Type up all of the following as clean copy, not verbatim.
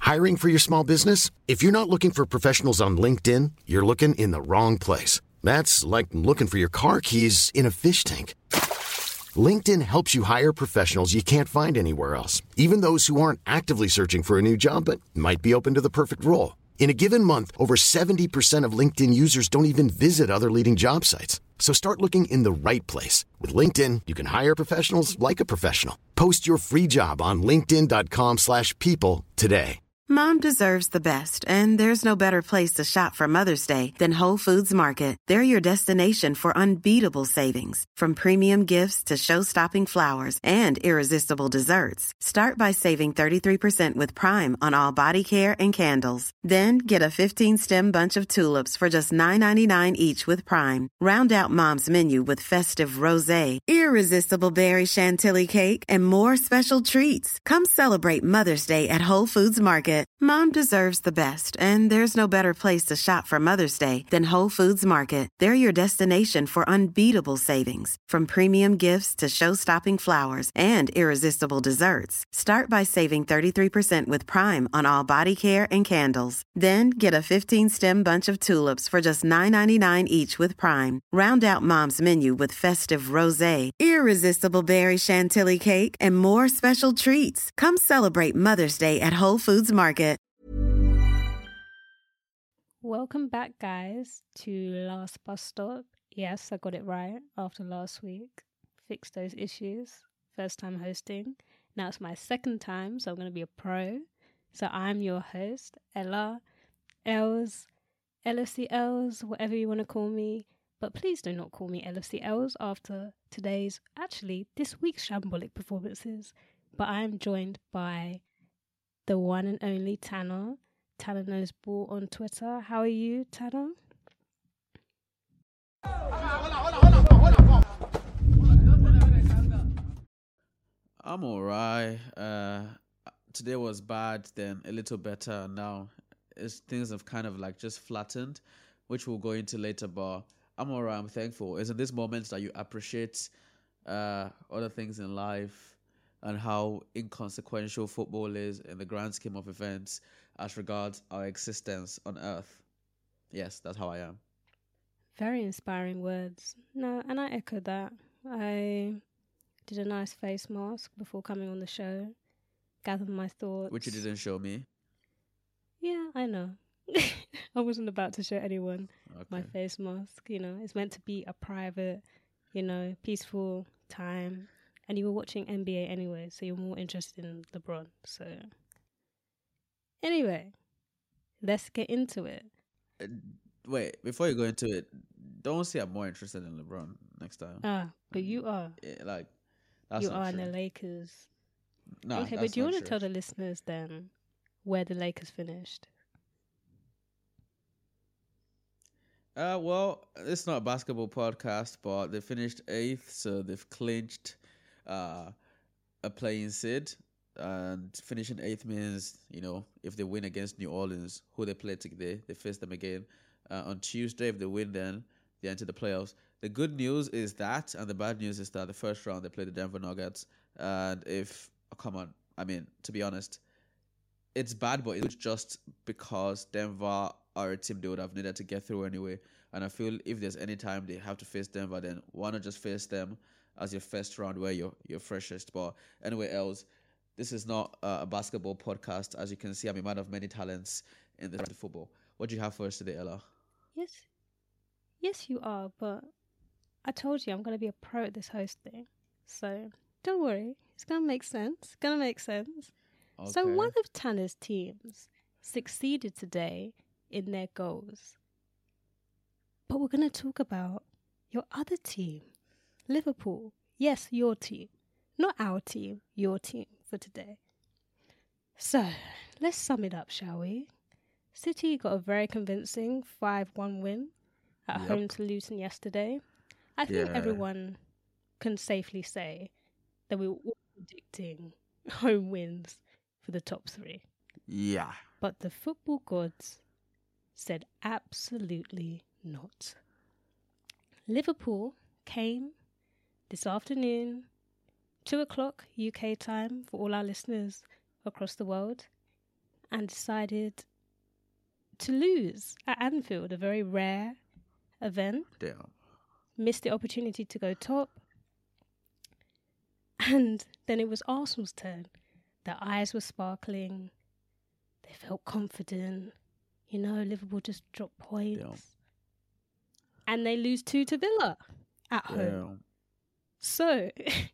Hiring for your small business? If you're not looking for professionals on LinkedIn, you're looking in the wrong place. That's like looking for your car keys in a fish tank. LinkedIn helps you hire professionals you can't find anywhere else, even those who aren't actively searching for a new job but might be open to the perfect role. In a given month, over 70% of LinkedIn users don't even visit other leading job sites. So start looking in the right place. With LinkedIn, you can hire professionals like a professional. Post your free job on linkedin.com/people today. Mom deserves the best, and there's no better place to shop for Mother's Day than Whole Foods Market. They're your destination for unbeatable savings, from premium gifts to show-stopping flowers and irresistible desserts. Start by saving 33% with Prime on all body care and candles. Then get a 15-stem bunch of tulips for just $9.99 each with Prime. Round out Mom's menu with festive rosé, irresistible berry chantilly cake, and more special treats. Come celebrate Mother's Day at Whole Foods Market. Mom deserves the best, and there's no better place to shop for Mother's Day than Whole Foods Market. They're your destination for unbeatable savings, from premium gifts to show-stopping flowers and irresistible desserts. Start by saving 33% with Prime on all body care and candles. Then get a 15-stem bunch of tulips for just $9.99 each with Prime. Round out Mom's menu with festive rosé, irresistible berry chantilly cake, and more special treats. Come celebrate Mother's Day at Whole Foods Market. Welcome back, guys, to Last Bus Stop. Yes, I got it right after last week. Fixed those issues. First time hosting. Now it's my second time, so I'm going to be a pro. So I'm your host, Ella, Els, LFC Els, whatever you want to call me. But please do not call me LFC Els after this week's shambolic performances. But I am joined by the one and only Tanner. Tanner Knows Ball on Twitter. How are you, Tanner? I'm alright. Today was bad, then a little better, and now things have kind of like just flattened, which we'll go into later, but I'm alright, I'm thankful. It's in these moments that you appreciate other things in life and how inconsequential football is in the grand scheme of events as regards our existence on earth. Yes, that's how I am. Very inspiring words. No, and I echo that. I did a nice face mask before coming on the show, gathered my thoughts. Which you didn't show me. Yeah, I know. I wasn't about to show anyone my face mask. You know, it's meant to be a private, peaceful time. And you were watching NBA anyway, so you're more interested in LeBron. So, anyway, let's get into it. Wait, before you go into it, don't say I'm more interested in LeBron next time. But you are. Yeah, that's you not are true. in the Lakers. No, okay, but do you want to tell the listeners then where the Lakers finished? Well, it's not a basketball podcast, but they finished 8th, so they've clinched a playing seed, and finishing 8th means, if they win against New Orleans, who they play today, they face them again on Tuesday. If they win, then they enter the playoffs. The good news is that, and the bad news is that the first round they play the Denver Nuggets, and to be honest, it's bad, but it's just because Denver are a team they would have needed to get through anyway, and I feel if there's any time they have to face Denver, then why not just face them as your first round where you're freshest. But anyway, else, this is not a basketball podcast. As you can see, I'm a man of many talents in the football. What do you have for us today, Ella? Yes, you are. But I told you I'm going to be a pro at this host thing. So don't worry. It's going to make sense. Okay. So one of Tanner's teams succeeded today in their goals. But we're going to talk about your other team. Liverpool, yes, your team. Not our team, your team for today. So, let's sum it up, shall we? City got a very convincing 5-1 win at home to Luton yesterday. I think everyone can safely say that we were all predicting home wins for the top 3. Yeah. But the football gods said absolutely not. Liverpool came this afternoon, 2:00 UK time for all our listeners across the world. and decided to lose at Anfield, a very rare event. Damn. Missed the opportunity to go top. And then it was Arsenal's turn. Their eyes were sparkling. They felt confident. You know, Liverpool just dropped points. Damn. And they lose 2 to Villa at home. So,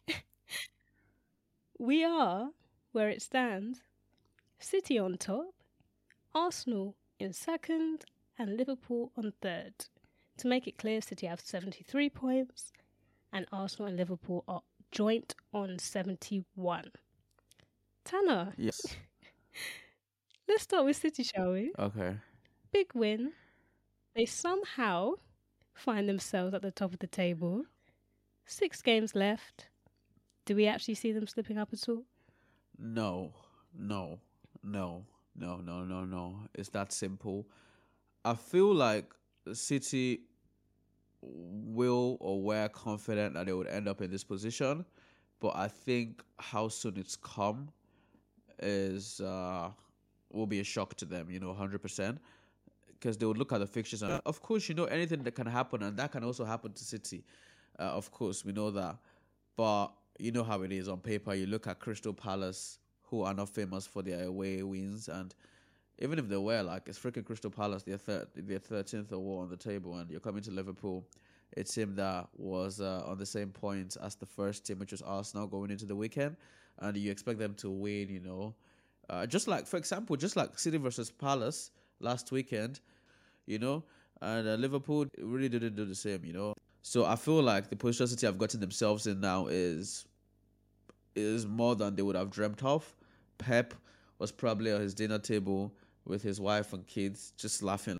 we are, where it stands, City on top, Arsenal in second, and Liverpool on third. To make it clear, City have 73 points, and Arsenal and Liverpool are joint on 71. Tanner. Yes. Let's start with City, shall we? Okay. Big win. They somehow find themselves at the top of the table. 6 games left. Do we actually see them slipping up at all? No. It's that simple. I feel like City will or were confident that they would end up in this position, but I think how soon it's come is will be a shock to them, 100%, because they would look at the fixtures and of course, anything that can happen, and that can also happen to City. Of course, we know that, but you know how it is on paper. You look at Crystal Palace, who are not famous for their away wins, and even if they were, like, it's freaking Crystal Palace, they're 13th or on the table, and you're coming to Liverpool, a team that was on the same points as the first team, which was Arsenal, going into the weekend, and you expect them to win, just like City versus Palace last weekend, and Liverpool really didn't do the same. So I feel like the position City have gotten themselves in now is more than they would have dreamt of. Pep was probably on his dinner table with his wife and kids, just laughing.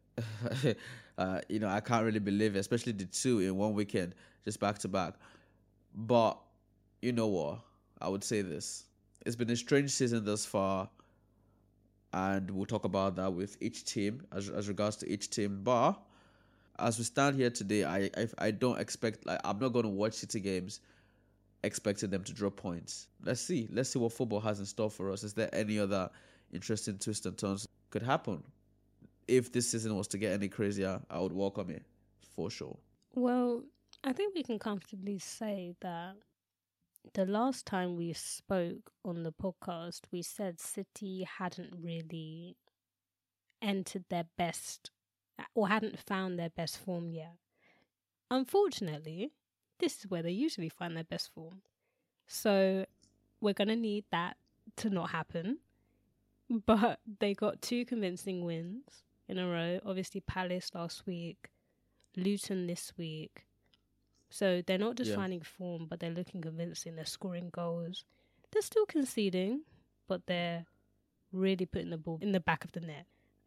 I can't really believe it, especially the 2 in one weekend, just back to back. But you know what? I would say this. It's been a strange season thus far, and we'll talk about that with each team, as regards to each team. But as we stand here today, I don't expect, I'm not going to watch City games expecting them to drop points. Let's see what football has in store for us. Is there any other interesting twists and turns could happen? If this season was to get any crazier, I would welcome it for sure. Well, I think we can comfortably say that the last time we spoke on the podcast, we said City hadn't really entered their best, or hadn't found their best form yet. Unfortunately, this is where they usually find their best form. So we're going to need that to not happen. But they got 2 convincing wins in a row. Obviously, Palace last week, Luton this week. So they're not just finding form, but they're looking convincing. They're scoring goals. They're still conceding, but they're really putting the ball in the back of the net.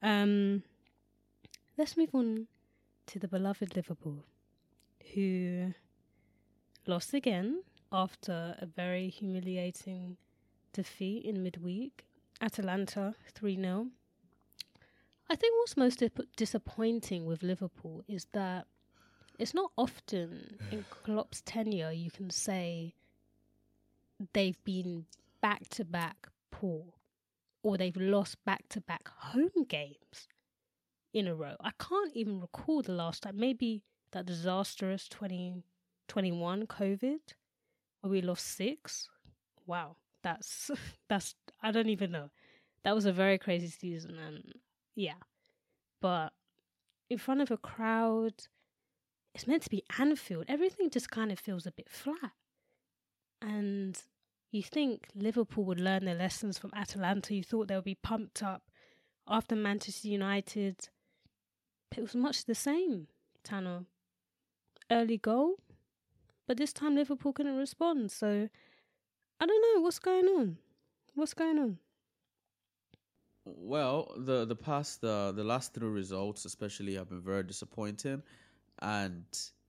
Let's move on to the beloved Liverpool, who lost again after a very humiliating defeat in midweek. Atalanta 3-0. I think what's most disappointing with Liverpool is that it's not often in Klopp's tenure you can say they've been back-to-back poor, or they've lost back-to-back home games in a row. I can't even recall the last time. Maybe that disastrous 2021 COVID, where we lost 6. Wow, that's I don't even know. That was a very crazy season, and yeah. But in front of a crowd, it's meant to be Anfield. Everything just kind of feels a bit flat. And you think Liverpool would learn their lessons from Atalanta. You thought they would be pumped up after Manchester United. But it was much the same, Tanner. Early goal, but this time Liverpool couldn't respond. So I don't know what's going on. What's going on? Well, the last 3 results especially have been very disappointing, and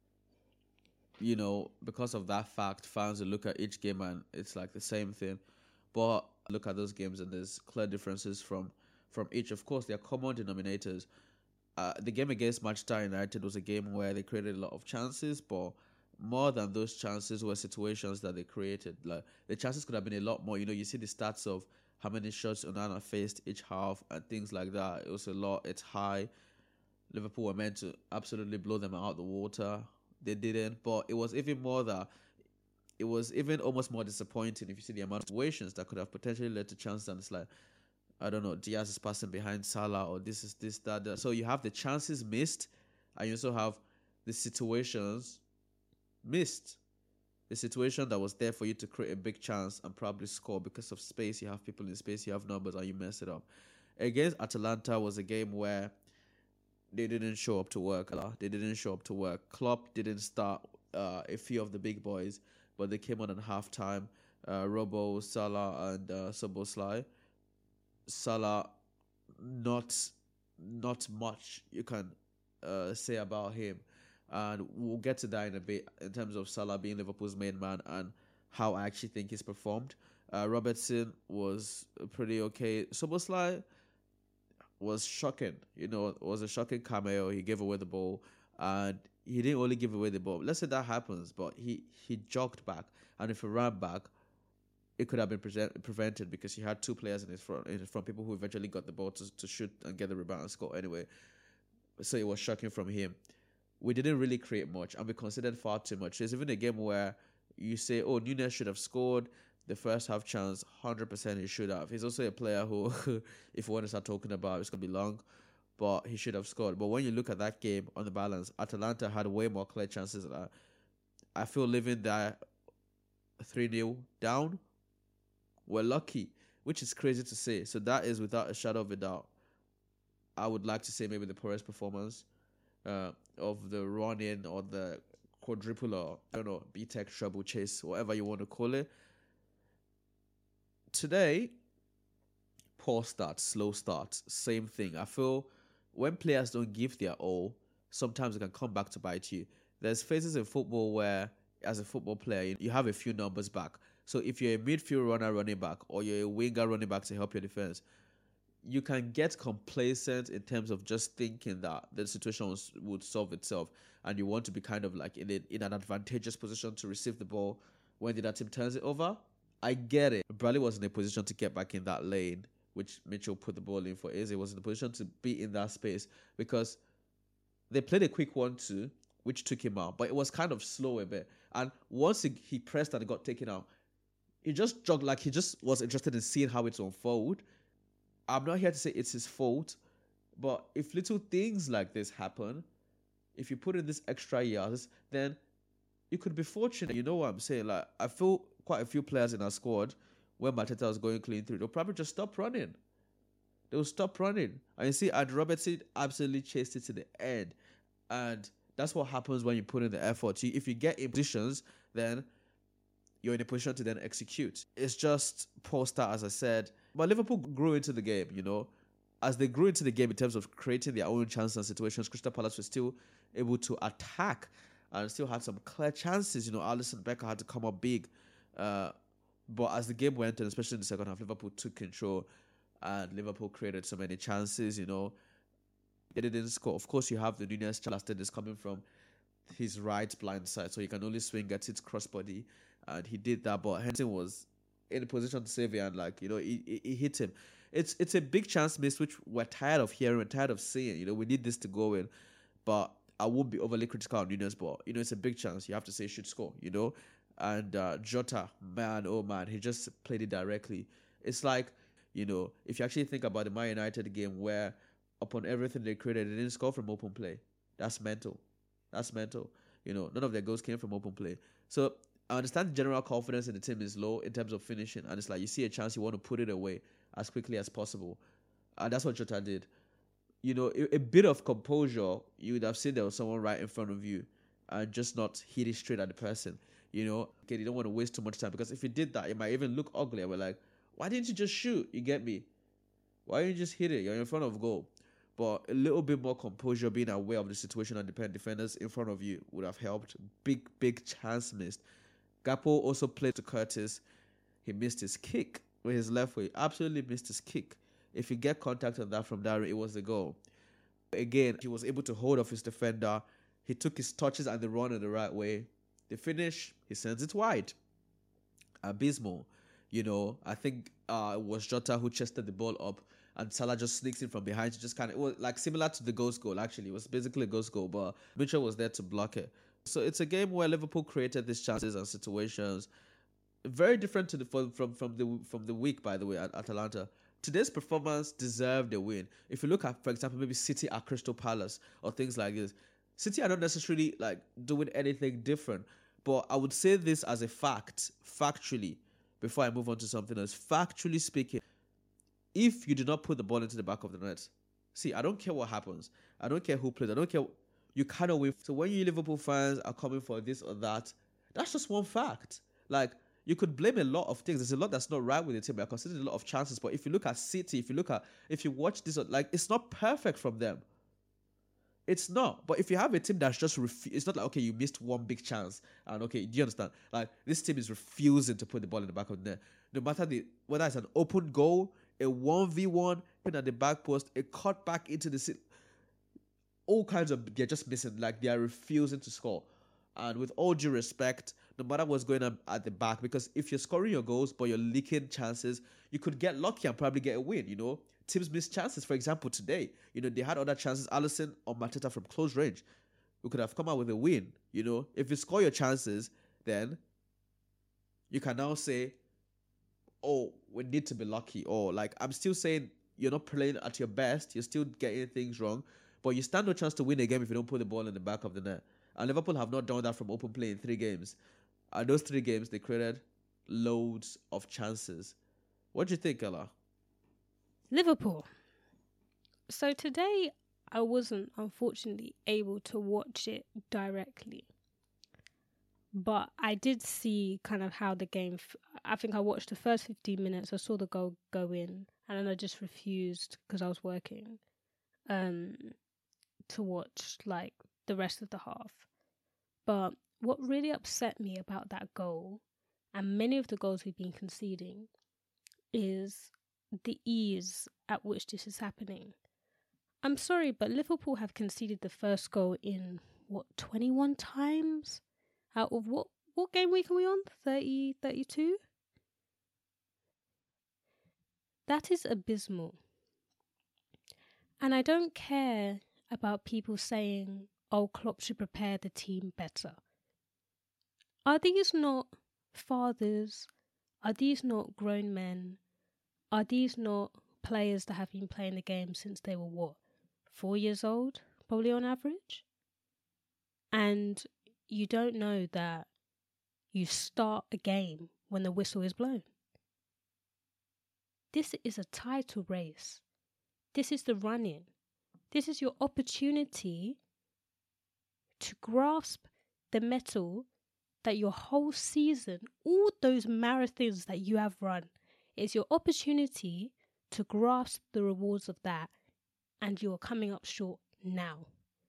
because of that fact, fans will look at each game and it's like the same thing. But look at those games and there's clear differences from each. Of course, there are common denominators. The game against Manchester United was a game where they created a lot of chances, but more than those chances were situations that they created. Like, the chances could have been a lot more. You see the stats of how many shots Onana faced each half and things like that. It was a lot. It's high. Liverpool were meant to absolutely blow them out the water. They didn't, but it was even more that it was even almost more disappointing if you see the amount of situations that could have potentially led to chances. And it's like, I don't know, Diaz is passing behind Salah, or this is this, that. So you have the chances missed, and you also have the situations missed. The situation that was there for you to create a big chance and probably score because of space. You have people in space, you have numbers, and you mess it up. Against Atalanta was a game where they didn't show up to work. They didn't show up to work. Klopp didn't start a few of the big boys, but they came on at halftime. Robo, Salah, and Szoboszlai. Salah, not much you can say about him. And we'll get to that in a bit in terms of Salah being Liverpool's main man and how I actually think he's performed. Robertson was pretty okay. Szoboszlai was shocking. You know, it was a shocking cameo. He gave away the ball, and he didn't only give away the ball. Let's say that happens, but he jogged back, and if he ran back, it could have been prevented because he had two players in his front, people who eventually got the ball to shoot and get the rebound and score anyway. So it was shocking from him. We didn't really create much, and we considered far too much. There's even a game where you say, oh, Núñez should have scored the first half chance. 100% he should have. He's also a player who, if we want to start talking about, it's going to be long, but he should have scored. But when you look at that game on the balance, Atalanta had way more clear chances than that. I feel living that 3-0 down, we're lucky, which is crazy to say. So that is without a shadow of a doubt. I would like to say maybe the poorest performance of the run-in or the quadruple, or I don't know, B-Tech treble chase, whatever you want to call it. Today, poor starts, slow starts, same thing. I feel when players don't give their all, sometimes it can come back to bite you. There's phases in football where, as a football player, you have a few numbers back. So if you're a midfield runner running back, or you're a winger running back to help your defense, you can get complacent in terms of just thinking that the situation would solve itself, and you want to be kind of like in an advantageous position to receive the ball when the other team turns it over. I get it. Bradley was in a position to get back in that lane, which Mitchell put the ball in for Eze. Was in a position to be in that space because they played a quick 1-2, which took him out, but it was kind of slow a bit. And once he pressed and it got taken out, he just jogged, like he just was interested in seeing how it's unfold. I'm not here to say it's his fault, but if little things like this happen, if you put in this extra years, then you could be fortunate. You know what I'm saying? Like, I feel quite a few players in our squad, when Mateta was going clean through, they'll probably just stop running. They'll stop running. And you see, Andy Robertson absolutely chased it to the end. And that's what happens when you put in the effort. If you get in positions, then you're in a position to then execute. It's just poor start, as I said. But Liverpool grew into the game, you know. As they grew into the game in terms of creating their own chances and situations, Crystal Palace was still able to attack and still had some clear chances. You know, Alisson Becker had to come up big. But as the game went on, especially in the second half, Liverpool took control and Liverpool created so many chances, you know. They didn't score. Of course, you have the Núñez chance that is coming from his right blind side, so he can only swing at its crossbody, and he did that. But Henderson was in a position to save it, and like, you know, he hit him. It's a big chance missed, which we're tired of hearing, we're tired of seeing. You know, we need this to go in, but I won't be overly critical on Núñez, but you know, it's a big chance. You have to say he should score, you know. And Jota, man, oh man, he just played it directly. It's like, you know, if you actually think about the Man United game where upon everything they created, they didn't score from open play. That's mental. That's mental. You know, none of their goals came from open play. So I understand the general confidence in the team is low in terms of finishing. And it's like you see a chance, you want to put it away as quickly as possible. And that's what Jota did. You know, a bit of composure, you would have seen there was someone right in front of you and just not hit it straight at the person. You know, okay, you don't want to waste too much time, because if you did that, it might even look ugly. And we're like, why didn't you just shoot? You get me? Why didn't you just hit it? You're in front of goal. But a little bit more composure, being aware of the situation and defenders in front of you would have helped. Big chance missed. Gakpo also played to Curtis. He missed his kick with his left foot. Absolutely missed his kick. If you get contact on that from Darren, it was the goal. Again, he was able to hold off his defender. He took his touches and the run in the right way. The finish, he sends it wide. Abysmal. You know, I think was Jota who chested the ball up, and Salah just sneaks in from behind to just kind of, it was like similar to the ghost goal. Actually, it was basically a ghost goal, but Mitchell was there to block it. So it's a game where Liverpool created these chances and situations, very different to the from the week, by the way, at Atalanta. Today's performance deserved a win. If you look at, for example, maybe City at Crystal Palace or things like this, City are not necessarily like doing anything different, but I would say this as a fact, factually, before I move on to something else. Factually speaking, if you do not put the ball into the back of the net, see, I don't care what happens. I don't care who plays. I don't care. You cannot win. So when you Liverpool fans are coming for this or that, that's just one fact. Like, you could blame a lot of things. There's a lot that's not right with the team. I consider a lot of chances. But if you look at City, if you watch this, like, it's not perfect from them. It's not. But if you have a team that's just it's not like, okay, you missed one big chance. And okay, do you understand? Like, this team is refusing to put the ball in the back of the net. No matter whether it's an open goal, a 1v1, at the back post, a cut back into the city, all kinds of, they're just missing. Like, they are refusing to score. And with all due respect, no matter what's going on at the back, because if you're scoring your goals but you're leaking chances, you could get lucky and probably get a win, you know. Teams miss chances. For example, today, you know, they had other chances. Alisson or Mateta from close range, we could have come out with a win, you know. If you score your chances, then you can now say, oh, we need to be lucky. Or, like, I'm still saying you're not playing at your best. You're still getting things wrong. But you stand no chance to win a game if you don't put the ball in the back of the net. And Liverpool have not done that from open play in 3 games. And those 3 games, they created loads of chances. What do you think, Ella? Liverpool. So today, I wasn't, unfortunately, able to watch it directly. But I did see kind of how the game... I think I watched the first 15 minutes. I saw the goal go in. And then I just refused, because I was working, to watch, like, the rest of the half. But what really upset me about that goal, and many of the goals we've been conceding, is the ease at which this is happening. I'm sorry, but Liverpool have conceded the first goal in, 21 times? Out of what game week are we on? 30, 32? That is abysmal. And I don't care about people saying, oh, Klopp should prepare the team better. Are these not fathers? Are these not grown men? Are these not players that have been playing the game since they were 4 years old, probably on average? And you don't know that you start a game when the whistle is blown. This is a title race. This is the run-in. This is your opportunity to grasp the medal that your whole season, all those marathons that you have run, it's your opportunity to grasp the rewards of that, and you're coming up short now.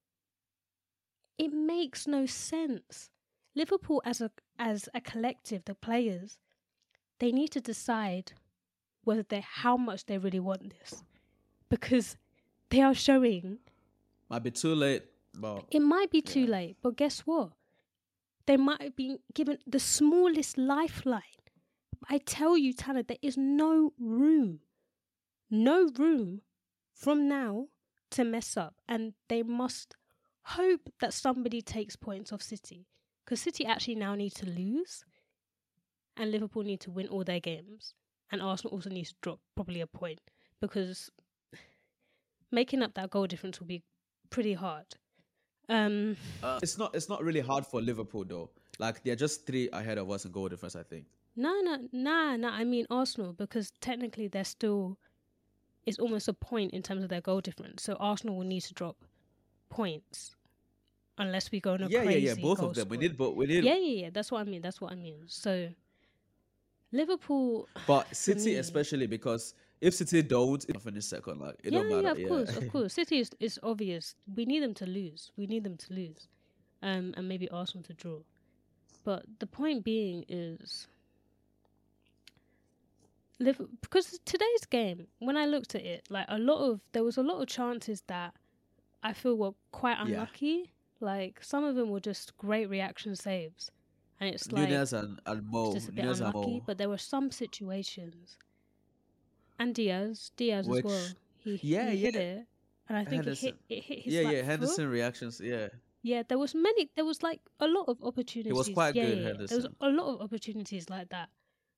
It makes no sense. Liverpool as a collective, the players, they need to decide how much they really want this, because they are showing. Might be too late. But it might be too late, but guess what? They might have been given the smallest lifeline. I tell you, Tanner, there is no room from now to mess up, and they must hope that somebody takes points off City, because City actually now need to lose, and Liverpool need to win all their games, and Arsenal also needs to drop probably a point, because making up that goal difference will be pretty hard. It's not really hard for Liverpool though. Like, they're just 3 ahead of us in goal difference, I think. No. I mean Arsenal, because technically they're still. It's almost a point in terms of their goal difference. So Arsenal will need to drop points, unless we go on a crazy both goal of them. scoring. We need. Yeah. That's what I mean. So Liverpool. But City especially, because if City don't, it'll finish second. Like, it don't matter. Of course. City is obvious. We need them to lose. And maybe Arsenal to draw. But the point being is, because today's game, when I looked at it, like there was a lot of chances that I feel were quite unlucky. Like, some of them were just great reaction saves, and it's like Nunez and Mo. just a bit unlucky. But there were some situations And Diaz as well. He hit it, and I think it hit his Henderson foot. reactions, Yeah, there was like a lot of opportunities. He was quite good, Henderson. There was a lot of opportunities like that.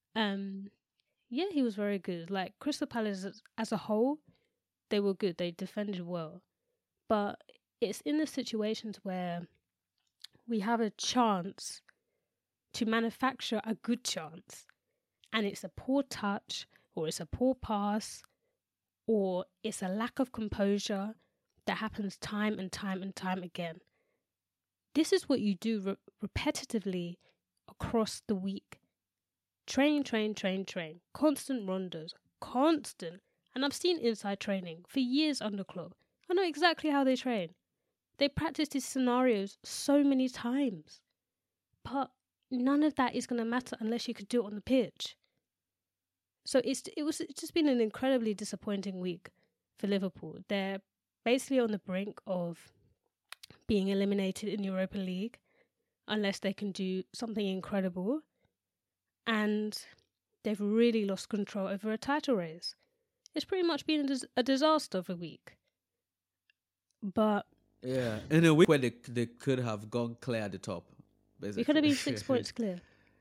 He was very good. Like Crystal Palace as a whole, they were good. They defended well. But it's in the situations where we have a chance to manufacture a good chance, and it's a poor touch, or it's a poor pass, or it's a lack of composure that happens time and time and time again. This is what you do repetitively across the week. Train. Constant rondos. Constant. And I've seen inside training for years under Klopp. I know exactly how they train. They practice these scenarios so many times. But none of that is going to matter unless you could do it on the pitch. So it's just been an incredibly disappointing week for Liverpool. They're basically on the brink of being eliminated in Europa League unless they can do something incredible. And they've really lost control over a title race. It's pretty much been a disaster of a week. But yeah, in a week where they could have gone clear at the top. Basically. It could have been 6 points clear.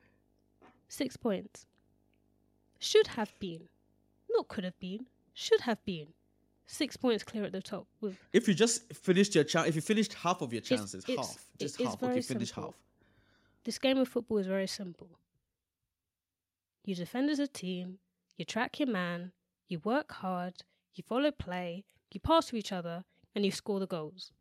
6 points. Should have been. Not could have been. Should have been. 6 points clear at the top. If you just finished your if you finished half of your chances, half. Okay, finish half. This game of football is very simple. You defend as a team, you track your man, you work hard, you follow play, you pass to each other, and you score the goals.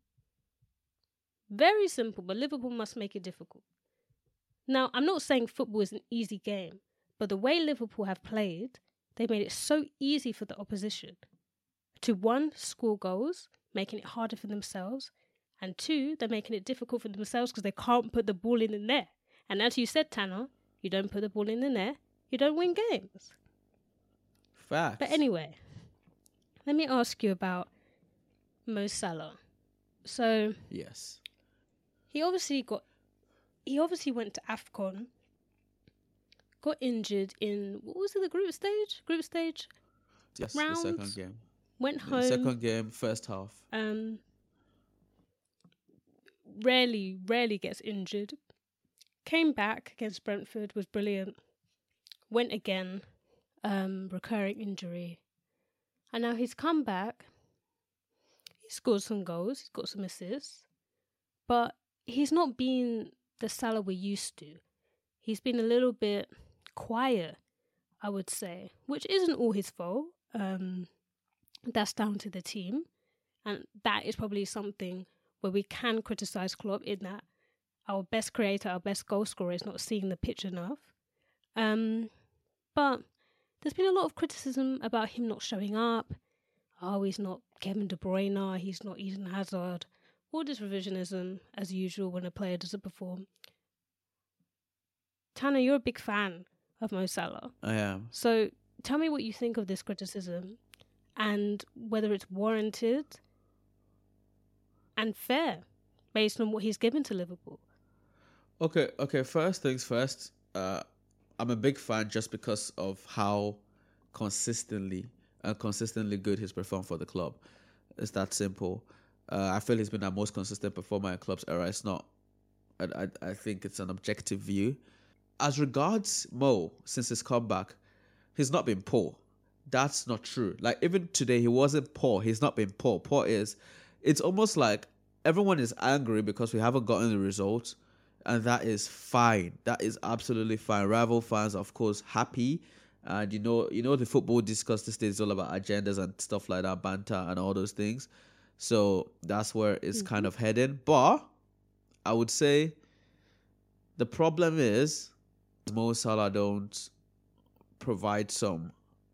Very simple, but Liverpool must make it difficult. Now, I'm not saying football is an easy game, but the way Liverpool have played, they made it so easy for the opposition to, one, score goals, making it harder for themselves, and two, they're making it difficult for themselves because they can't put the ball in the net. And as you said, Tanner, you don't put the ball in the net, you don't win games. Facts. But anyway, let me ask you about Mo Salah. So yes, he obviously went to AFCON, got injured in, what was it, the group stage? Yes, rounds, the second game. Went home. The second game, first half. Rarely gets injured. Came back against Brentford, was brilliant. Went again, recurring injury. And now he's come back. He scored some goals, he's got some assists. But he's not been the Salah we're used to. He's been a little bit quiet, I would say, which isn't all his fault. That's down to the team. And that is probably something where we can criticise Klopp in that our best creator, our best goal scorer is not seeing the pitch enough. But there's been a lot of criticism about him not showing up. Oh, he's not Kevin De Bruyne, he's not Eden Hazard. All this revisionism, as usual, when a player doesn't perform. Tanner, you're a big fan of Mo Salah. I am. So tell me what you think of this criticism and whether it's warranted and fair based on what he's given to Liverpool. Okay. First things first. I'm a big fan just because of how consistently good he's performed for the club. It's that simple. I feel he's been our most consistent performer in club's era. It's not. I think it's an objective view. As regards Mo, since his comeback, he's not been poor. That's not true. Like, even today, he wasn't poor. He's not been poor. It's almost like everyone is angry because we haven't gotten the results, and that is fine. That is absolutely fine. Rival fans, of course, happy. And you know the football discuss these days is all about agendas and stuff like that, banter and all those things. So that's where it's kind of heading. But I would say the problem is Mo Salah don't provide some.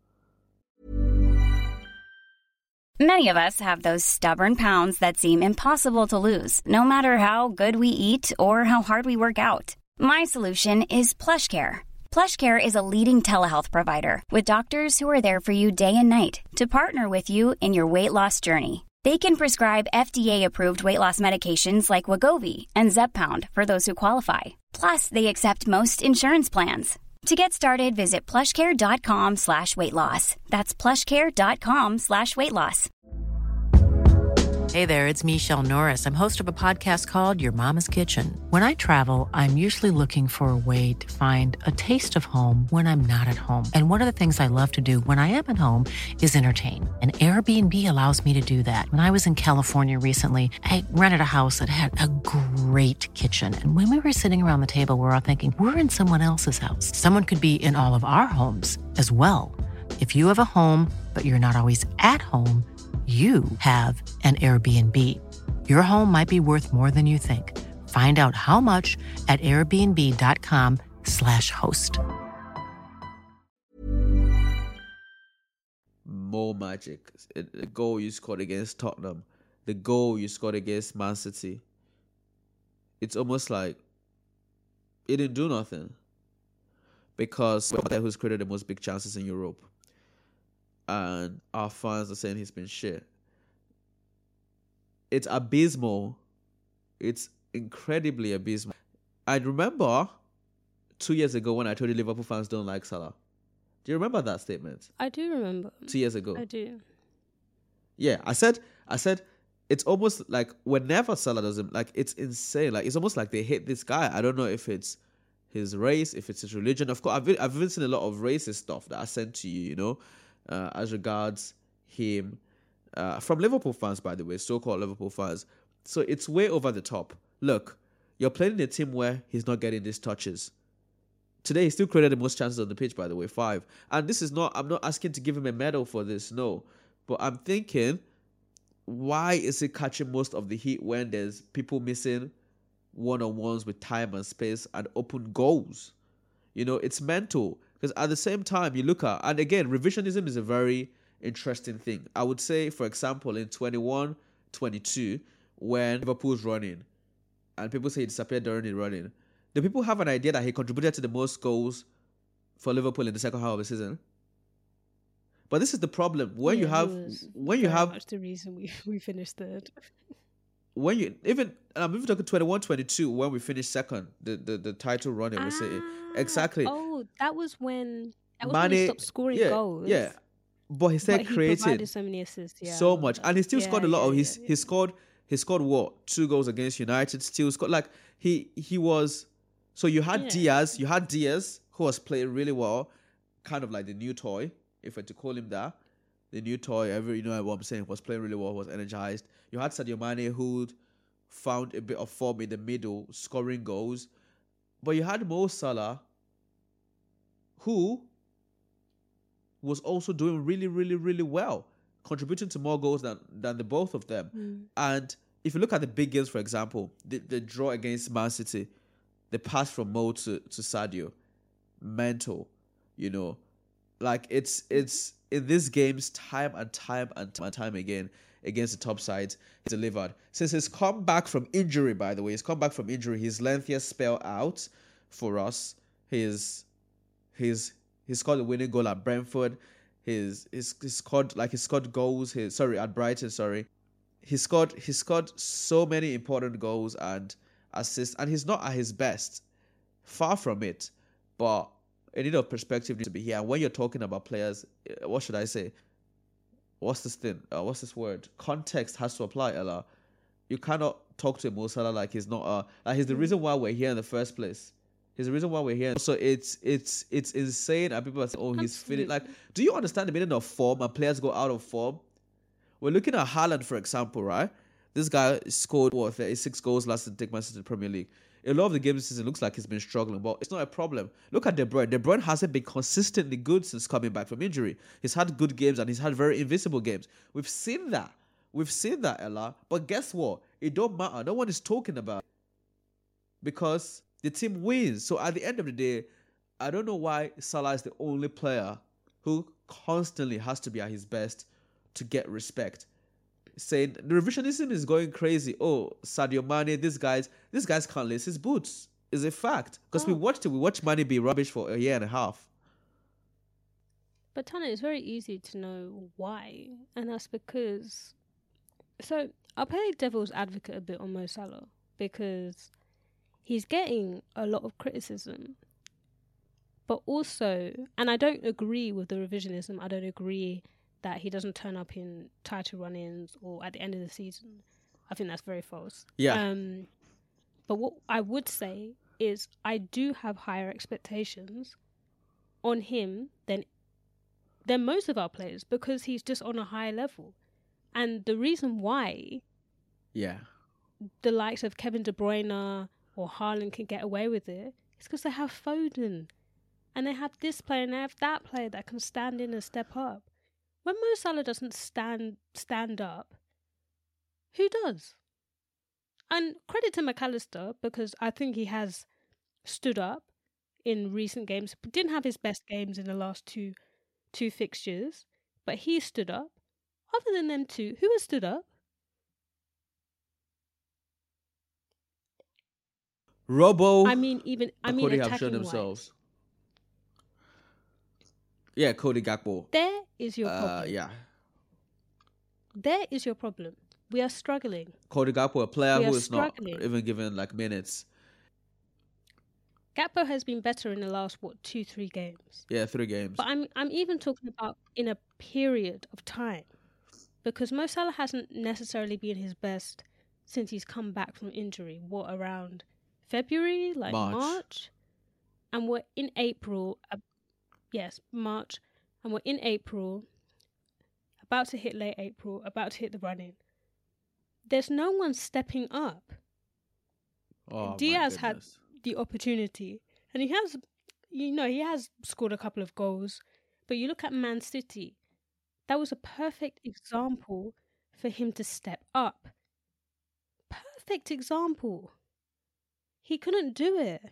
Many of us have those stubborn pounds that seem impossible to lose, no matter how good we eat or how hard we work out. My solution is PlushCare. PlushCare is a leading telehealth provider with doctors who are there for you day and night to partner with you in your weight loss journey. They can prescribe FDA-approved weight loss medications like Wegovy and Zepbound for those who qualify. Plus, they accept most insurance plans. To get started, visit plushcare.com/weightloss. That's plushcare.com/weightloss. Hey there, it's Michelle Norris. I'm host of a podcast called Your Mama's Kitchen. When I travel, I'm usually looking for a way to find a taste of home when I'm not at home. And one of the things I love to do when I am at home is entertain. And Airbnb allows me to do that. When I was in California recently, I rented a house that had a great kitchen. And when we were sitting around the table, we were all thinking, we're in someone else's house. Someone could be in all of our homes as well. If you have a home, but you're not always at home, you have an Airbnb. Your home might be worth more than you think. Find out how much at airbnb.com/host. More magic. The goal you scored against Tottenham, the goal you scored against Man City. It's almost like it didn't do nothing. Because we're the guy who's created the most big chances in Europe. And our fans are saying he's been shit. It's abysmal. It's incredibly abysmal. I remember 2 years ago when I told you Liverpool fans don't like Salah. Do you remember that statement? I do remember. 2 years ago. I do. Yeah, I said it's almost like whenever Salah doesn't, like, it's insane. Like, it's almost like they hate this guy. I don't know if it's his race, if it's his religion. Of course, I've even seen a lot of racist stuff that I sent to you, you know, as regards him, from Liverpool fans, by the way, so-called Liverpool fans. So it's way over the top. Look, you're playing in a team where he's not getting these touches. Today, he still created the most chances on the pitch, by the way, 5. And this is not, I'm not asking to give him a medal for this, no. But I'm thinking, why is he catching most of the heat when there's people missing one-on-ones with time and space and open goals? You know, it's mental. Because at the same time, you look at, and again, revisionism is a very interesting thing. I would say, for example, in 21-22, when Liverpool's running, and people say he disappeared during the running, do people have an idea that he contributed to the most goals for Liverpool in the second half of the season? But this is the problem. When you have much the reason we finished third. When you even talking 21-22 when we finished second, the title running, we say exactly. Oh, that was when he stopped scoring goals. Yeah, but he said created provided so many assists, so much, and he still scored a lot of. He scored what, 2 goals against United. Still scored, like he was. So you had Diaz, who was playing really well, kind of like the new toy, if I had to call him that. The new toy, you know what I'm saying, was playing really well, was energized. You had Sadio Mane, who found a bit of form in the middle, scoring goals. But you had Mo Salah, who was also doing really, really, really well, contributing to more goals than the both of them. And if you look at the big games, for example, the draw against Man City, the pass from Mo to Sadio, mental, you know. Like, it's in these games, time and time again, against the top sides, he's delivered. Since his comeback from injury, by the way, his lengthiest spell out for us, he's scored the winning goal at Brentford. He's scored goals. At Brighton. He scored so many important goals and assists, and he's not at his best, far from it. But a need of perspective needs to be here. And when you're talking about players, what should I say? What's this thing? What's this word? Context has to apply, Ella. You cannot talk to Mo Salah like he's not like he's the reason why we're here in the first place. He's the reason why we're here. So it's insane, and people are saying, "Oh, he's feeling like." Do you understand the meaning of form? And players go out of form. We're looking at Haaland, for example, right? This guy scored 36 goals last season to take Man City to the Premier League. A lot of the games this season looks like he's been struggling, but it's not a problem. Look at De Bruyne. De Bruyne hasn't been consistently good since coming back from injury. He's had good games and he's had very invisible games. We've seen that, Ella. But guess what? It don't matter. No one is talking about it because the team wins. So at the end of the day, I don't know why Salah is the only player who constantly has to be at his best to get respect. Saying the revisionism is going crazy. Oh, Sadio Mane, these guys can't lace his boots. Is a fact. Because we watched Mane be rubbish for a year and a half. But Tana, it's very easy to know why. And that's because... So, I'll play devil's advocate a bit on Mo Salah. Because he's getting a lot of criticism. But also, and I don't agree with the revisionism. I don't agree that he doesn't turn up in title run-ins or at the end of the season. I think that's very false. Yeah. But what I would say is I do have higher expectations on him than most of our players, because he's just on a higher level. And the reason why the likes of Kevin De Bruyne or Haaland can get away with it is because they have Foden. And they have this player and they have that player that can stand in and step up. When Mo Salah doesn't stand up, who does? And credit to McAllister, because I think he has stood up in recent games. Didn't have his best games in the last two fixtures, but he stood up. Other than them two, who has stood up? Robbo. I mean, Cody have shown attacking themselves. Yeah, Cody Gakpo. There is your problem. Yeah. There is your problem. We are struggling. Cody Gakpo, a player who is struggling. not even given like minutes. Gakpo has been better in the last 2-3 games. Yeah, 3 games. But I'm even talking about in a period of time, because Mo Salah hasn't necessarily been his best since he's come back from injury. What, around February, like March? And we're in April. Yes, March. And we're in April, about to hit late April, about to hit the run-in. There's no one stepping up. Diaz had the opportunity, and he has scored a couple of goals. But you look at Man City, that was a perfect example for him to step up. Perfect example. He couldn't do it.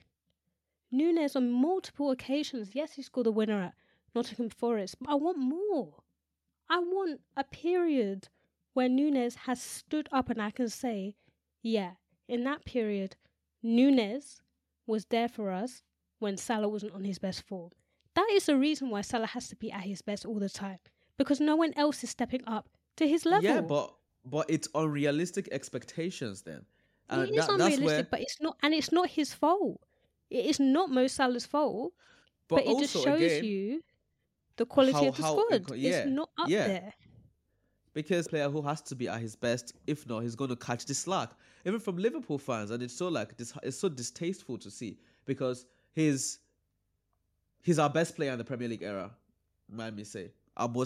Núñez on multiple occasions, yes, he scored the winner at Nottingham Forest, but I want more. I want a period where Núñez has stood up and I can say, yeah, in that period, Núñez was there for us when Salah wasn't on his best form. That is the reason why Salah has to be at his best all the time, because no one else is stepping up to his level. Yeah, but it's unrealistic expectations then. And it is unrealistic, but it's not his fault. It is not Mo Salah's fault, but it just shows you the quality of the squad. It's not up there. Because player who has to be at his best, if not, he's going to catch the slack. Even from Liverpool fans, and it's so distasteful to see, because he's our best player in the Premier League era. Mind me say,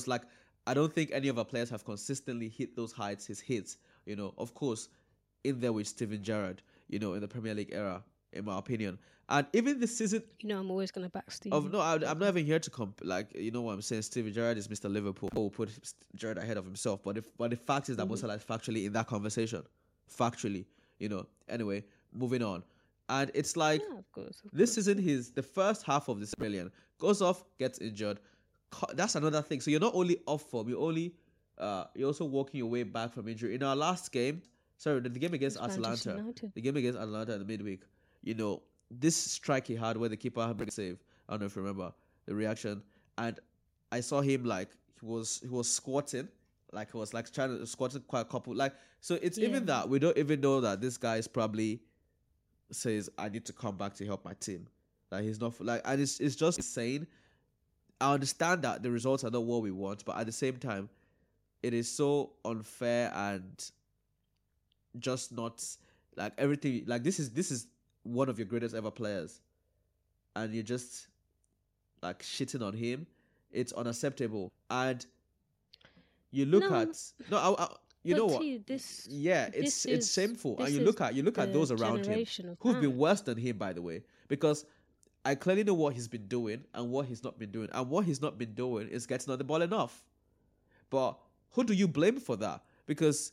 I don't think any of our players have consistently hit those heights his hits. Of course, in there with Steven Gerrard, in the Premier League era, in my opinion. And even this season, I'm always gonna back Steve. I'm not even here to what I'm saying. Steven Gerrard is Mr. Liverpool. Who put Gerrard ahead of himself. But the fact is that Mo Salah is factually in that conversation. Factually, Anyway, moving on. And it's like, of course. This season, the first half of this brilliant. Goes off, gets injured. That's another thing. So you're not only off form, you're also walking your way back from injury. In our last game, the game against Atalanta, in the midweek, this strike he had where the keeper had a save. I don't know if you remember the reaction. And I saw him he was squatting, he was trying to squat quite a couple. So it's even that we don't even know that this guy is probably says I need to come back to help my team. He's not and it's just insane. I understand that the results are not what we want, but at the same time, it is so unfair and just not everything. This is one of your greatest ever players, and you're just shitting on him. It's unacceptable. And you look it's shameful. And you look at those around him who've been worse than him, by the way, because I clearly know what he's been doing and what he's not been doing, and what he's not been doing is getting on the ball enough. But who do you blame for that? Because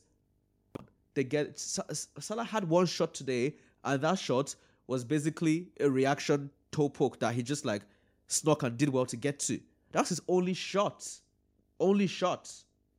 Salah had one shot today, and that shot was basically a reaction toe poke that he just snuck and did well to get to. That's his only shot. Only shot.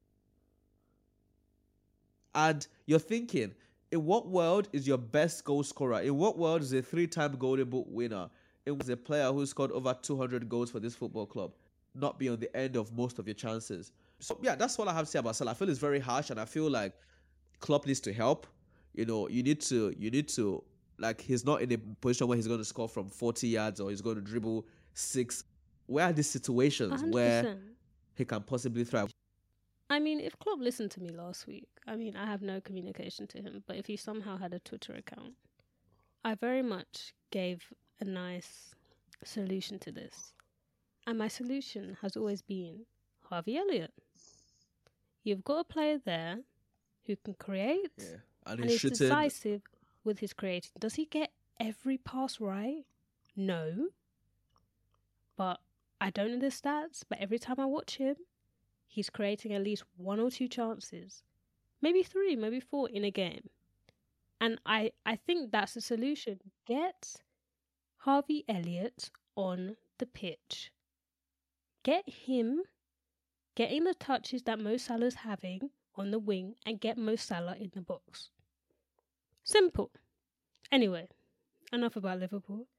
And you're thinking, in what world is your best goal scorer? In what world is a 3-time Golden Boot winner? It was a player who scored over 200 goals for this football club not be on the end of most of your chances. So yeah, that's what I have to say about Salah. I feel it's very harsh, and I feel like Klopp needs to help. You need to he's not in a position where he's going to score from 40 yards or he's going to dribble 6. Where are these situations 100%. where he can possibly thrive? I mean, if Klopp listened to me last week, I mean, I have no communication to him, but if he somehow had a Twitter account, I very much gave a nice solution to this. And my solution has always been Harvey Elliott. You've got a player there who can create and is decisive with his creating. Does he get every pass right? No. But I don't know the stats, but every time I watch him, he's creating at least 1 or 2 chances. Maybe 3, maybe 4 in a game. And I think that's the solution. Get Harvey Elliott on the pitch. Get him getting the touches that Mo Salah's having on the wing and get Mo Salah in the box. Simple. Anyway, enough about Liverpool.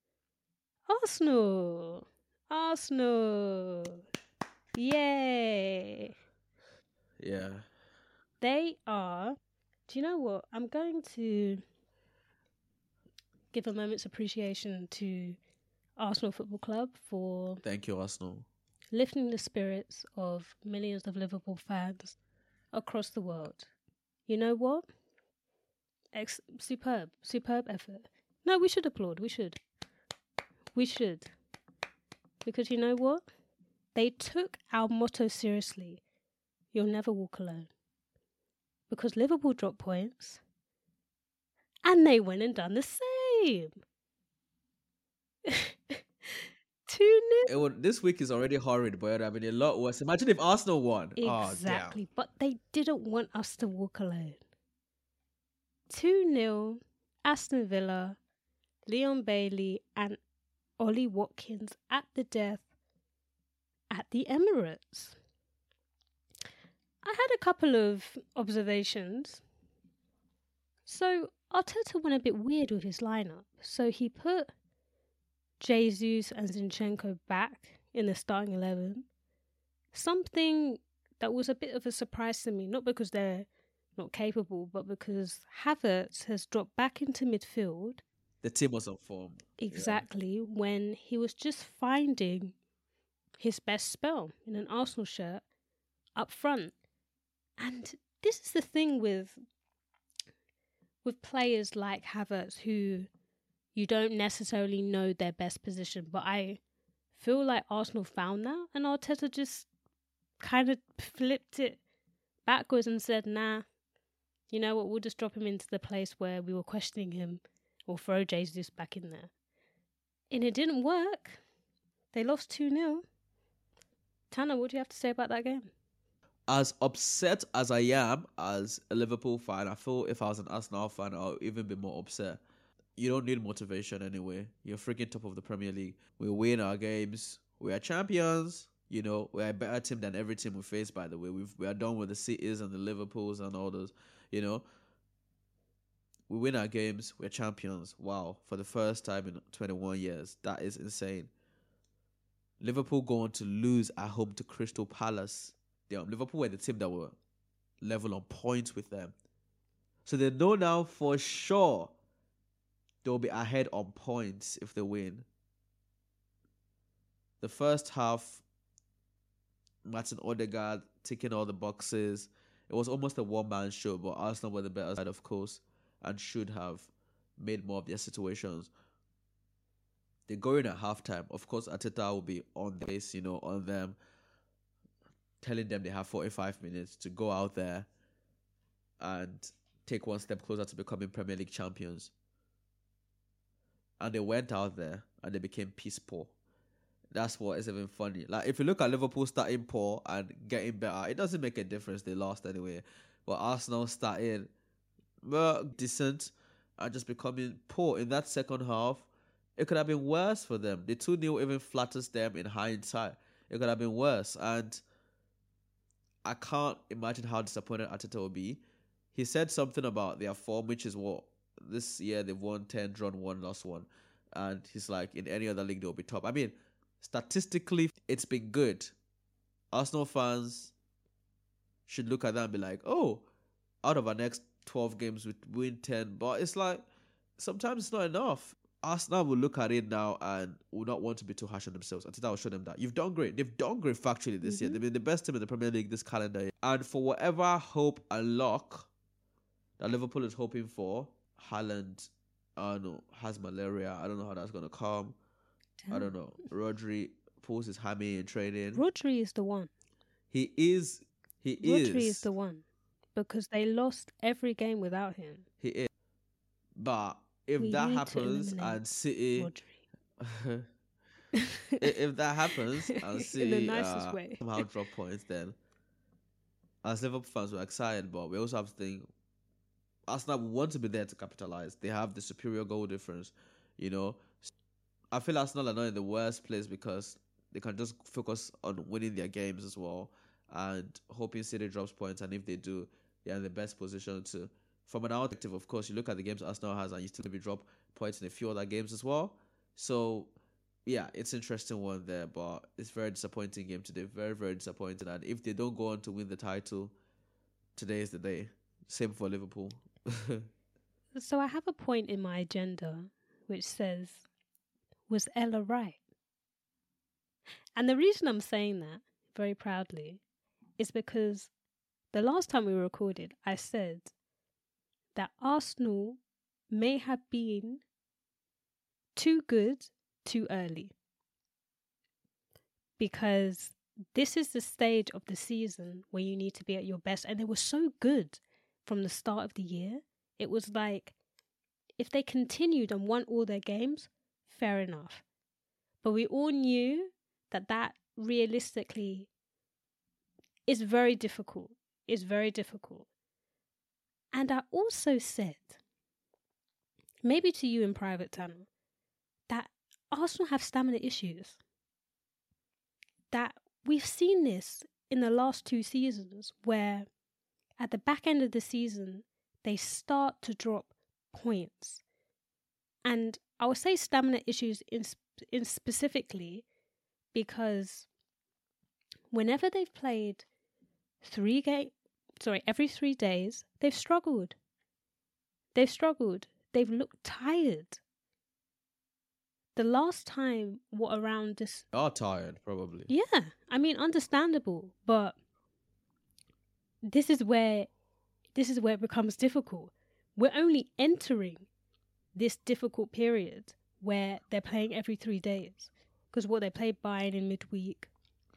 Arsenal. Yay. Yeah. They are... Do you know what? I'm going to give a moment's appreciation to Arsenal Football Club for... Thank you, Arsenal. Lifting the spirits of millions of Liverpool fans across the world. You know what? Superb effort. No, we should applaud. We should. Because you know what? They took our motto seriously. You'll never walk alone. Because Liverpool dropped points and they went and done the same. 2-0. This week is already horrid, but I mean, a lot worse. Imagine if Arsenal won. Exactly. Oh, but they didn't want us to walk alone. 2-0, Aston Villa, Leon Bailey and Ollie Watkins at the death at the Emirates. I had a couple of observations. So Arteta went a bit weird with his lineup. So he put Jesus and Zinchenko back in the starting 11. Something that was a bit of a surprise to me, not because they're not capable, but because Havertz has dropped back into midfield. The team was on form. Exactly, when he was just finding his best spell in an Arsenal shirt up front. And this is the thing with players like Havertz who you don't necessarily know their best position, but I feel like Arsenal found that and Arteta just kind of flipped it backwards and said, nah, you know what, we'll just drop him into the place where we were questioning him or throw Jesus back in there. And it didn't work. They lost 2-0. Tanner, what do you have to say about that game? As upset as I am as a Liverpool fan, I feel if I was an Arsenal fan, I'll even be more upset. You don't need motivation anyway. You're freaking top of the Premier League. We win our games. We are champions. You know, we're a better team than every team we face, by the way. We are done with the Cities and the Liverpools and all those, you know. We win our games. We're champions. Wow. For the first time in 21 years. That is insane. Liverpool going to lose at home to Crystal Palace. Liverpool were the team that were level on points with them. So they know now for sure they'll be ahead on points if they win. The first half, Martin Odegaard ticking all the boxes. It was almost a one-man show, but Arsenal were the better side, of course, and should have made more of their situations. They go in at halftime. Of course, Arteta will be on the base, on them, telling them they have 45 minutes to go out there and take one step closer to becoming Premier League champions. And they went out there and they became piss poor. That's what is even funny. Like, if you look at Liverpool starting poor and getting better, it doesn't make a difference. They lost anyway. But Arsenal started decent and just becoming poor in that second half. It could have been worse for them. The 2-0 even flatters them in hindsight. It could have been worse. And I can't imagine how disappointed Arteta will be. He said something about their form, which is what this year they've won 10, drawn 1, lost 1. And he's like, in any other league, they'll be top. I mean, statistically, it's been good. Arsenal fans should look at that and be like, oh, out of our next 12 games, we win 10. But it's like, sometimes it's not enough. Arsenal will look at it now and will not want to be too harsh on themselves. I think I will show them that you've done great. They've done great factually this year. They've been the best team in the Premier League this calendar year. And for whatever hope and luck that Liverpool is hoping for, Haaland, has malaria. I don't know how that's gonna come. Damn. I don't know. Rodri pulls his hammy in training. Rodri is the one. He is. Rodri is the one, because they lost every game without him. He is. But if that happens and City, if that happens and City in the nicest way somehow drop points, then as Liverpool fans we're excited, but we also have to think Arsenal want to be there to capitalize. They have the superior goal difference, you know. I feel Arsenal are not in the worst place because they can just focus on winning their games as well and hoping City drops points. And if they do, they're in the best position to. From an perspective, of course, you look at the games Arsenal has and you still maybe drop points in a few other games as well. So, yeah, it's an interesting one there, but it's a very disappointing game today. Very, very disappointing. And if they don't go on to win the title, today is the day. Same for Liverpool. So I have a point in my agenda which says, was Ella right? And the reason I'm saying that very proudly is because the last time we recorded, I said that Arsenal may have been too good too early, because this is the stage of the season where you need to be at your best, and they were so good from the start of the year. It was like, if they continued and won all their games, fair enough. But we all knew that realistically is very difficult. It's very difficult. And I also said, maybe to you in private, Tana, that Arsenal have stamina issues. That we've seen this in the last 2 seasons, where at the back end of the season, they start to drop points. And I would say stamina issues in specifically because whenever they've played every 3 days, they've struggled. They've looked tired. The last time, around this... Are tired, probably. Yeah, I mean, understandable, but this is where it becomes difficult. We're only entering this difficult period where they're playing every 3 days. Because they played Bayern in midweek.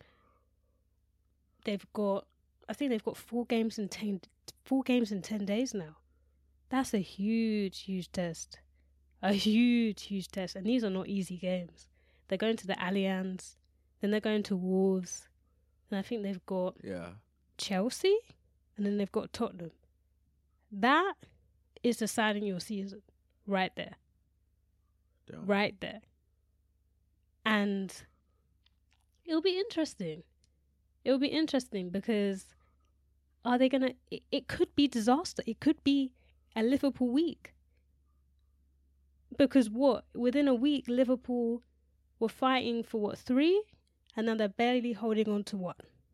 I think they've got 4 games in 10 days now. That's a huge, huge test. A huge, huge test. And these are not easy games. They're going to the Allianz, then they're going to Wolves, and I think they've got Chelsea, and then they've got Tottenham. That is deciding your season right there. Damn. Right there. And it'll be interesting. It'll be interesting because are they going to... It could be disaster. It could be a Liverpool week. Because within a week, Liverpool were fighting for 3? And now they're barely holding on to 1.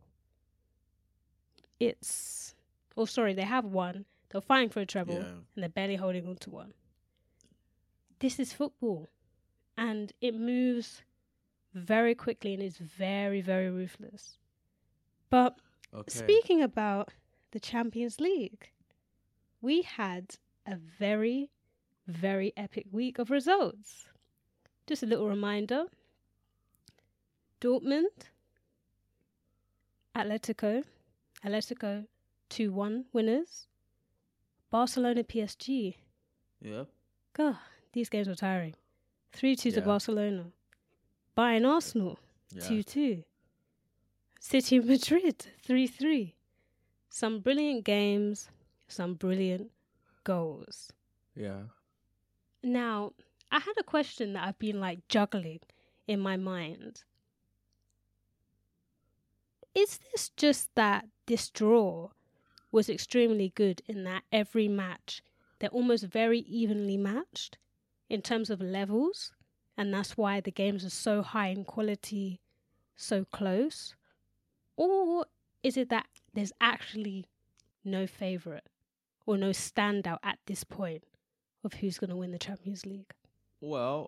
They have 1. They're fighting for a treble, and they're barely holding on to 1. This is football. And it moves very quickly and is very, very ruthless. But speaking about the Champions League, we had a very, very epic week of results. Just a little reminder. Dortmund, Atletico 2-1 winners. Barcelona PSG. Yep. God, these games were tiring. 3-2 to Barcelona. Bayern Arsenal 2-2. City Madrid 3-3. Some brilliant games, some brilliant goals. Yeah. Now, I had a question that I've been juggling in my mind. Is this just that this draw was extremely good in that every match, they're almost very evenly matched in terms of levels, and that's why the games are so high in quality, so close? Or is it that there's actually no favourite or no standout at this point of who's going to win the Champions League? Well,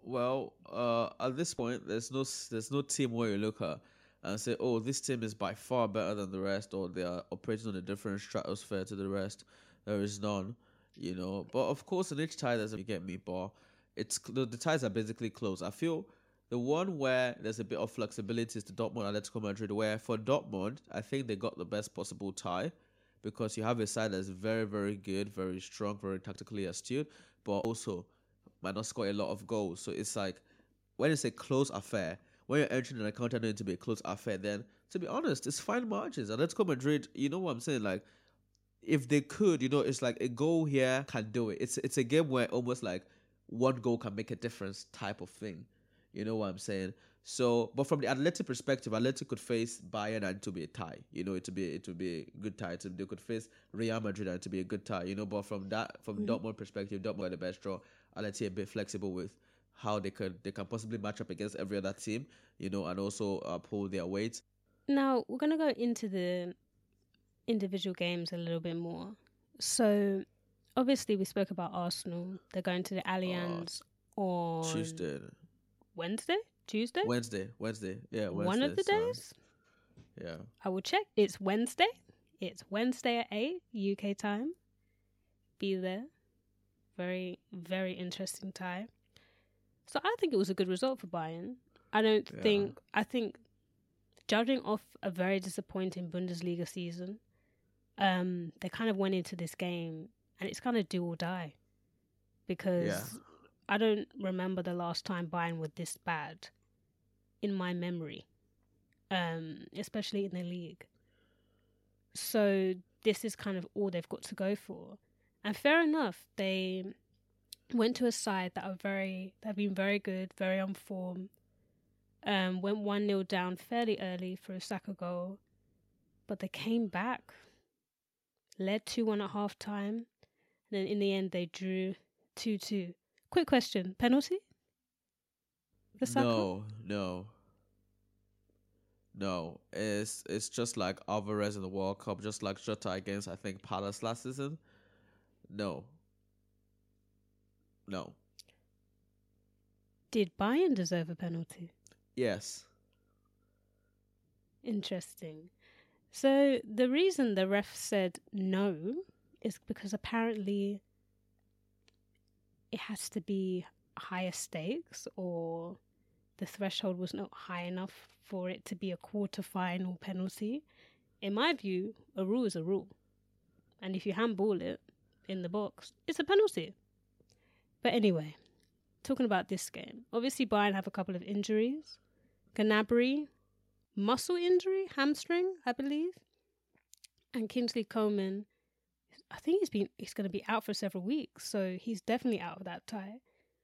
at this point, there's no team where you look at and say, oh, this team is by far better than the rest, or they are operating on a different stratosphere to the rest. There is none, But of course, in each tie, you get me, but the ties are basically close. I feel the one where there's a bit of flexibility is the Dortmund Atletico Madrid, where for Dortmund, I think they got the best possible tie because you have a side that's very, very good, very strong, very tactically astute, but also might not score a lot of goals. So it's like, when it's a close affair, when you're entering an encounter known to be a close affair, then, to be honest, it's fine margins. Atletico Madrid, you know what I'm saying? Like, if they could, it's like a goal here can do it. It's a game where almost like one goal can make a difference type of thing. You know what I'm saying? So, but from the Atletico perspective, Atletico could face Bayern and to be a tie. It would be a good tie. They could face Real Madrid and to be a good tie. But from Dortmund perspective, Dortmund got the best draw. Atletico a bit flexible with how they can possibly match up against every other team. And also pull their weight. Now we're gonna go into the individual games a little bit more. So, obviously, we spoke about Arsenal. They're going to the Allianz on Tuesday. Wednesday? Tuesday? Wednesday. Yeah, Wednesday. One of the days? Yeah. I will check. It's Wednesday. It's Wednesday at 8 UK time. Be there. Very, very interesting tie. So I think it was a good result for Bayern. I think judging off a very disappointing Bundesliga season, they kind of went into this game and it's kind of do or die. Because I don't remember the last time Bayern were this bad in my memory, especially in the league. So this is kind of all they've got to go for. And fair enough, they went to a side that have been very good, very on form. Went 1-0 down fairly early for a Saka goal, but they came back, led 2-1 at half time, and then in the end they drew 2-2. Quick question, penalty for Saka? No. It's just like Alvarez in the World Cup, just like Jota against, I think, Palace last season. No. Did Bayern deserve a penalty? Yes. Interesting. So the reason the ref said no is because apparently it has to be higher stakes, or the threshold was not high enough for it to be a quarter-final penalty. In my view, a rule is a rule. And if you handball it in the box, it's a penalty. But anyway, talking about this game, obviously Bayern have a couple of injuries. Gnabry, muscle injury, hamstring, I believe. And Kingsley Coman, I think he's going to be out for several weeks, so he's definitely out of that tie.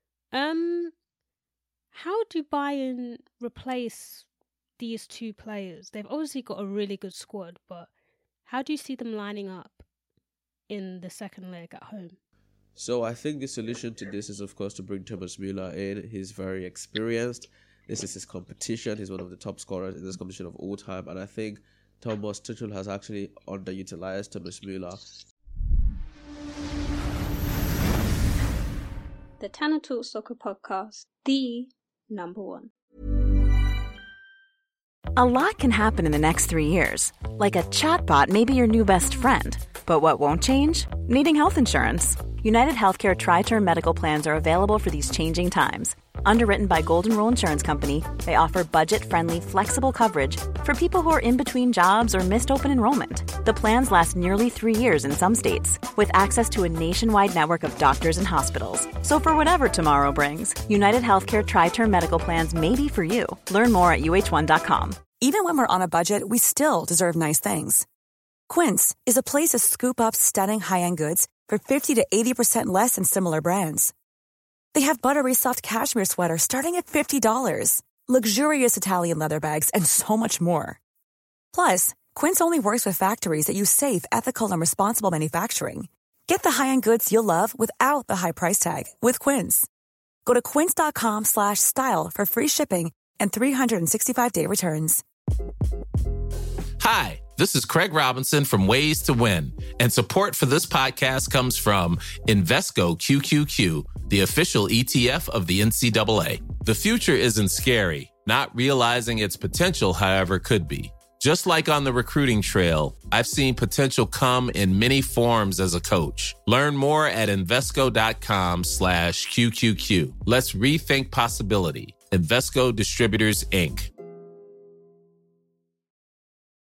How do Bayern replace these two players? They've obviously got a really good squad, but how do you see them lining up in the second leg at home? So I think the solution to this is, of course, to bring Thomas Müller in. He's very experienced. This is his competition. He's one of the top scorers in this competition of all time. And I think Thomas Tuchel has actually underutilized Thomas Müller. The Tanner Talk Soccer Podcast, the number one. A lot can happen in the next 3 years. Like a chatbot may be your new best friend. But what won't change? Needing health insurance. United Healthcare Tri-Term Medical Plans are available for these changing times. Underwritten by Golden Rule Insurance Company, they offer budget-friendly, flexible coverage for people who are in between jobs or missed open enrollment. The plans last nearly 3 years in some states, with access to a nationwide network of doctors and hospitals. So for whatever tomorrow brings, United Healthcare Tri-Term Medical Plans may be for you. Learn more at uh1.com. Even when we're on a budget, we still deserve nice things. Quince is a place to scoop up stunning high-end goods for 50 to 80% less than similar brands. They have buttery soft cashmere sweaters starting at $50, luxurious Italian leather bags, and so much more. Plus, Quince only works with factories that use safe, ethical, and responsible manufacturing. Get the high-end goods you'll love without the high price tag with Quince. Go to quince.com/style for free shipping and 365-day returns. Hi, this is Craig Robinson from Ways to Win, and support for this podcast comes from Invesco QQQ, the official ETF of the NCAA. The future isn't scary. Not realizing its potential, however, could be. Just like on the recruiting trail, I've seen potential come in many forms as a coach. Learn more at Invesco.com/QQQ. Let's rethink possibility. Invesco Distributors, Inc.